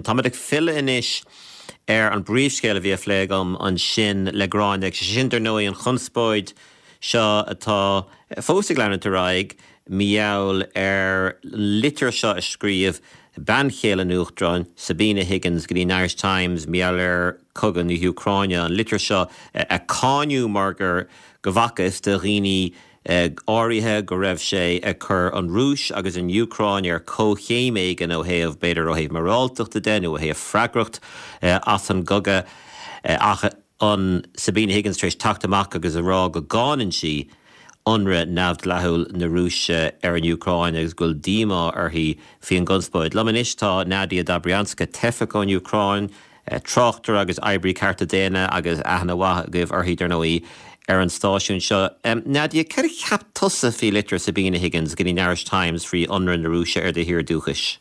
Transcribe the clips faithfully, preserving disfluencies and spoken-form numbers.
Táimeadh fille inis ar an bríomhscéal a bhí phléagam an sin le gráin ag sintar nó an chunspóid seo atá fósaigh leanna raig miall ar litir seo a scríomh ban chéile nuachdrain Sabina Higgins go dtí Irish Times miall ar cogan i Ucráine an litir seo a cániú margur go bhacas de riní áirithe go raibh sé a chur an rúis agus an Ucráin ar cóchéiméig an ó héamh beidir ó héamh marálteachta den ó héamh freagracht as an goga ach an Sabina Higgins tréis tactamach agus a rá go gáin si Unra navd lahul na rúise ar an Ucráin agus gul díma ar hí fi an gunspóid. Lamanistá Nadia Dobrianska tefach an Ucráin, trochtar agus Ibrí Cartagena agus ahanana wahagah ar hí darnoí ar an stáisiún seo. Um, Nadia, ceir ceap tusa fi litir Sabina Higgins gin in Irish Times frí Unra na rúise ar de hir dúchas?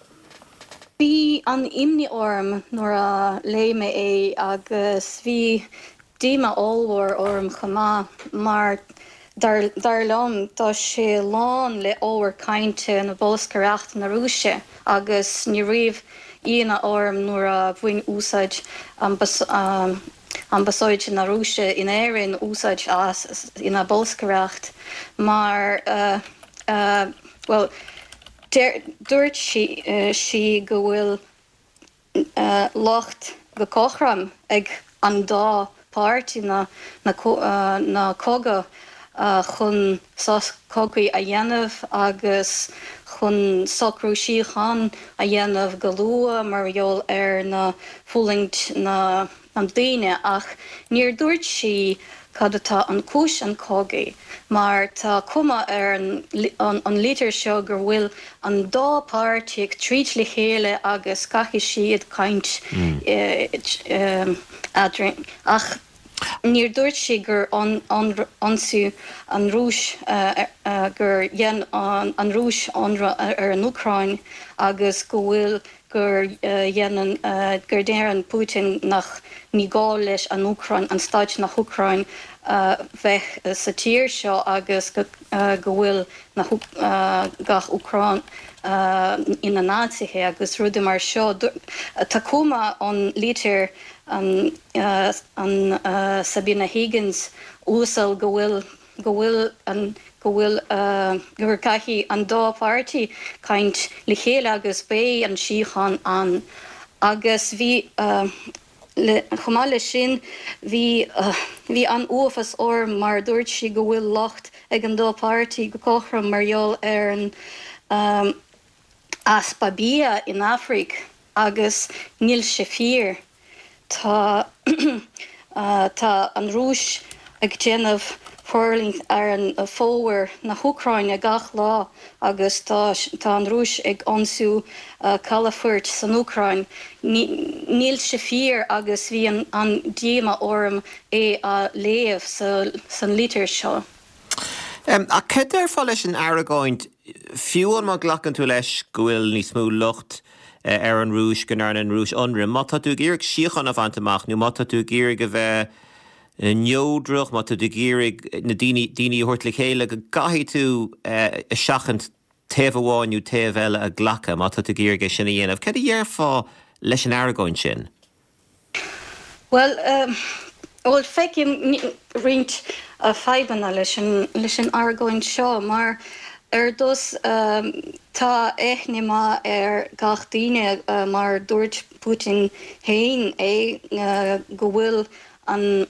Bhí an imni orm nor a léime é agus bhí díma allhór orm chamá mar Dar, dar lom tá sé lán le óhar cainte na bóscareacht na rúise agus ní riomh íana orm nuair a bhain úsáid an basáid na rúise in éireann úsáid as ina bóscareacht mar uh, uh, well dúirt si, uh, si go bhfuil uh, locht go cochram ag an dá pártí na, na, uh, na coga Uh, chun sas cogaí a dhéanamh agus chun sacrú síochan a dhéanamh go lua mar bheol ar na fúlingt na an daine ach níor dúirt si cad atá an cúis an cogaí mar tá cuma ar an, an, an lítir seo gur bhfuil an dá pártaigh tríd le chéile agus caichi siad caint mm. uh, um, adrin ach Níor dúirt si gur an, an, ansú an rúis uh, uh, gur dhéan an, an rúis anra ar an Ucráin agus go bhfuil gur dhéanaan uh, gur déan Putin nach ní gá leis an Ucráin an stáid nach Ucráin uh, bheith uh, sa tír seo agus go, uh, go bhfuil na uh, gach Ucráin uh, ina nátithe agus ruúda mar seo tá cuma an lítir an, uh, an uh, Sabina Higgins úsal go bhfuil go bhfuil an go bhfuil uh, gur caithi an dá pártaí caint le chéile agus bé an síochan an agus bhí uh, chumá le sin bhí uh, bhí an uafas orm mar dúirt si go bhfuil locht ag an dá pártaí go cochram margheall ar an um, aspa bia in Afric agus níl sé fír. Tá uh, tá an rúis ag déanamh forling ar an uh, fóhar na Ucráine gach lá agus tá, tá an rúis ag ansú uh, Calafurt san Ucráin. Níl sé fír agus bhí an, an díma orm é a léamh sa, san lítir seo. Um, a ced ar fá leis an Aragóint fiúan má ghlachan tú leis go bhfuil ní smú lucht Uh, ar an rúis gan ar an rúis anra. Mata tú géirg síochan a bhaintach, nó mata tú géirg a bheith uh, neódrach, mata tú géirg na daoine hort le chéile go gaithí tú uh, a seachant taobháinú taobh a ghlacha, mata tú géirg a sinna dhéanamh. Cad a dhear fá leis an Aragóin sin? Well, um, well feicim rint a feibanna leis an Aragóin seo, mar Er dus um, tá éichnima ar gach daoine uh, mar dúirt Putin héin é uh, go bhfuil an,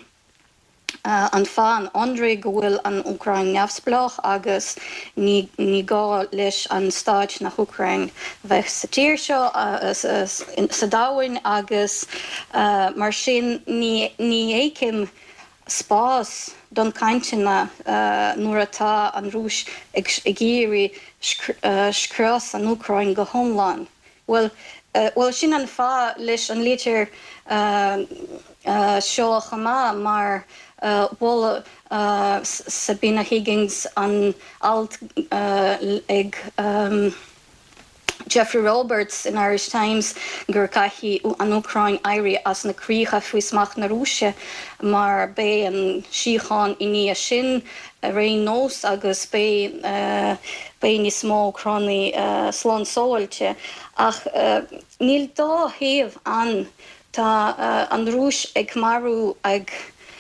uh, an fan André go bhfuil an Ucráin neamhsplach agus ní, ní gá leis an stáid nach Ucráin bheith sa tír seo uh, sa dáhain agus uh, mar sin ní, ní éicim spás don caintina uh, nuair atá an rúis ag géirí scrás an Ucráin go homláin. Well, uh, well sin an fá leis an lítir uh, uh, seo chamá mar uh, bhil uh, Sabina Higgins an alt uh, ag um, Jeffrey Roberts in Irish Times gur caithi an Ucrain éirí as na críocha faoismach na Rúise mar bé an síocháin iní a sin a ré nós agus bé uh, bé níos mó chránnaí uh, slán sóilte ach uh, níl dá thaobh an tá uh, an Rúis ag marú ag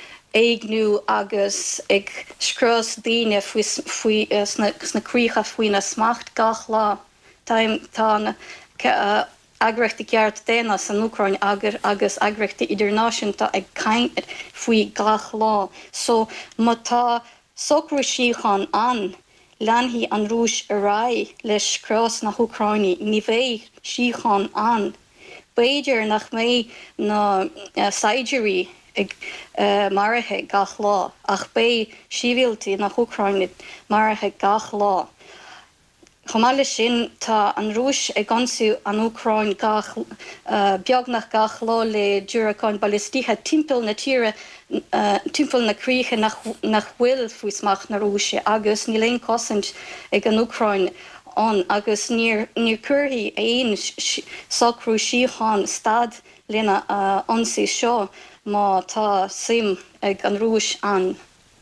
éignú agus ag scrás daoine faoi uh, sna críocha faoin na smacht gach lá. Táim tá uh, agrachta ceart déana san Ucrain agur agus agrachta idirnáisiúnta ag caint faoi gach lá. So má tá socrú síocháin an leanhí an Rúis a rá leis crás na Ucraini ní bhéh síocháin an. Beidir nach mé na uh, Saidirí ag uh, marithe gach lá ach bé síbhialtaí na Ucrainid marithe gach lá. Chamáile sin tá an Rúis ag gansú an Ucrain gach uh, beagnach gach lá le dúracáin ballistíthe timpeall na tíre uh, timpeall na críocha nach, nach bhfuil faoismach na Rúise agus ní léon cosint ag an Ucrain an agus níor curthaí aon socrú síocháin stad lena uh, ansaí seo má tá sim ag an Rúis an.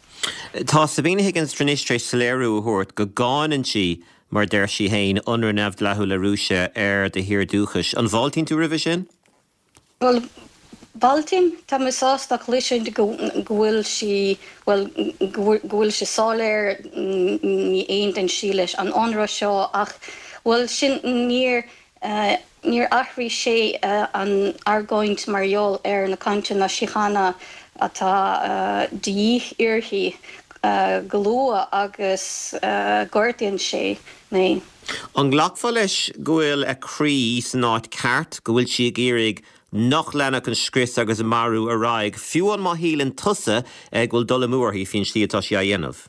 Tá Sabina Higgins Trinistré Saléirú thuirt go gáin si mar der si hain unra nefd lethú le Rúise ar de hir dúchas. An bháltín tú ribh sin? Well, bháltín tá misáach lisin de gohfuil si well gohfuil si sáléir ní aon den sí leis an anra seo ach bhfuil sin níor uh, níor aithrí sé uh, an argáint marall ar na cainte na síochána atá uh, díoch iarthaí uh, golua agus uh, gortaíonn sé né. An ghlacfa leis gohfuil a chrí san áit ceart go bhfuil si géirigh nach lena an scris agus marú a raig fiú an má hílann tusa ag bhfuil dul mór hí fin tí atá si a dhéanamh.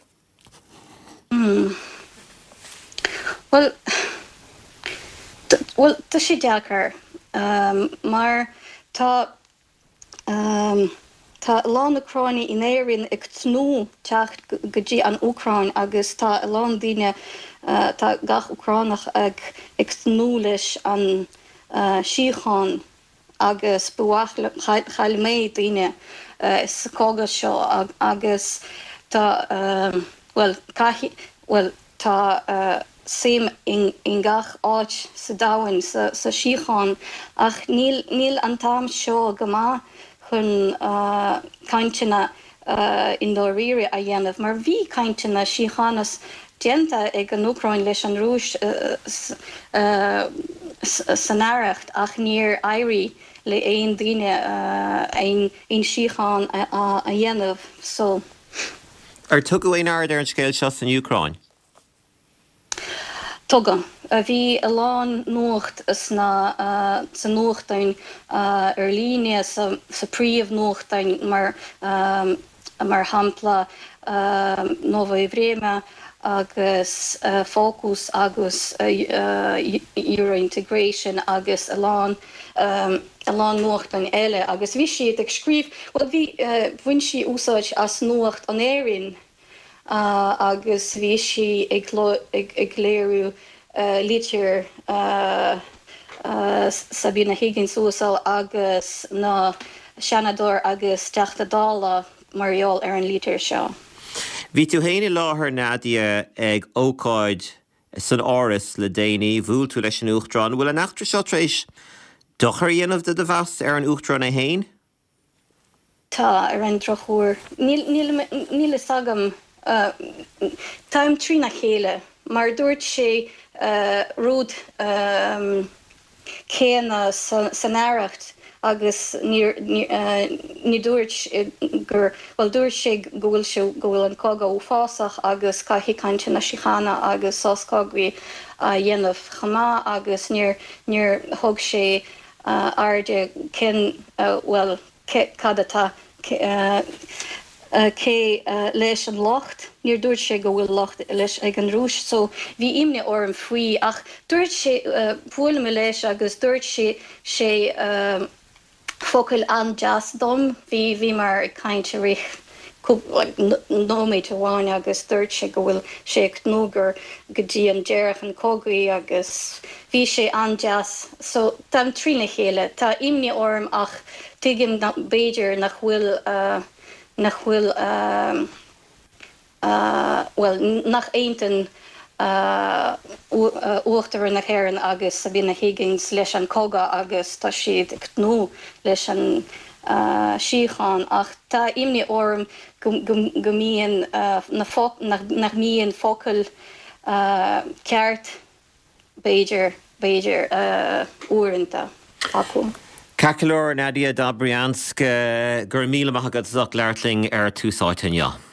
Mm. Well, well, tá sé deachar um, mar tá um, tá lán Ucraini in éireann ag tnú teacht go dtí an Ucrain agus tá lán daoine uh, tá gach Ucránach ag ag tnú leis an uh, síocháin agus buachla chaile mé daoine uh, sa cógas seo ag, agus tá um, well, cahi, well tá uh, sim in, in gach áit sa dáhain sa, sa síocháin ach níl, níl an tám seo go maith chun uh, cainteanna uh, in do riire a dhéanamh, mar bhí cainteanna síochánas déanta ag an Ucrain leis an Rúis uh, uh, san áireacht ach níor éirí le éon daoine uh, ein, ein síocháin a, a, a dhéanamh. So. Ar tugadh éon aird ar an scéil seo san Ucrain? Tugadh. A bhí a lán nuacht is na uh, sa nuachtain uh, ar líne sa, sa príomh nuachtain mar, um, mar hampla uh, Nova Ivréma agus uh, focus agus uh, uh, Euro-integration agus a lán um, a lán nuachtain eile agus bhí siad ag scríb well, bhí uh, bhain si úsáid as nuacht an éireann uh, agus bhí si ag, ag, ag léirú Uh, lítir uh, uh, Sabina Higgins úsal agus na Shanador agus teachtadála marall ar an lítir seo. Bhí tú héine láthair Nadia ag ócáid san áras le déanaí bhúil tú leis an uachtrán. Bhfuil an achtar seo tréis dochar dhéanamh de bheas ar an uachtrán a hain? Tá ar an drochúir. Níl is agam uh, táim trí na chéile, mar dúirt sé Uh, rúd um, céanna san áireacht agus ní uh, dúirt gur bhfuil dúirt sé go bhfuil sé go bhfuil an cóga ó fásach agus caithí cainte na síochána agus sáscágaí a dhéanamh chamá agus níor thug sé uh, airde cin uh, well cad atá uh, Uh, cé uh, leis an locht, níor dúirt sé go bhfuil locht leis ag an Rúis, so bhí imne orm faoi ach dúirt sé uh, bhuail me leis agus dúirt sé sé uh, focail an jazz dom, bhí bhí mar cainte rich nóméid bháin agus dúirt sé go bhfuil sé nógur go dtí an dearach an cógaí agus bhí sé andeas. So tá trína chéile, Tá imní orm ach tuigim Beiidir nach bhfuil uh, nach bhfuil uh, uh, well nach éintin uachtar na chéan agus sa bhí na higgins leis an cóga agus tá siad ag nó leis an Uh, síchan ach tá imní orm go mííon uh, nach mííon focail uh, ceart Beiidir Beiidir uh, uanta acu. Cacolóir Nadia Dobriansk gur míle maithagad zach leirling ar túsáitinne.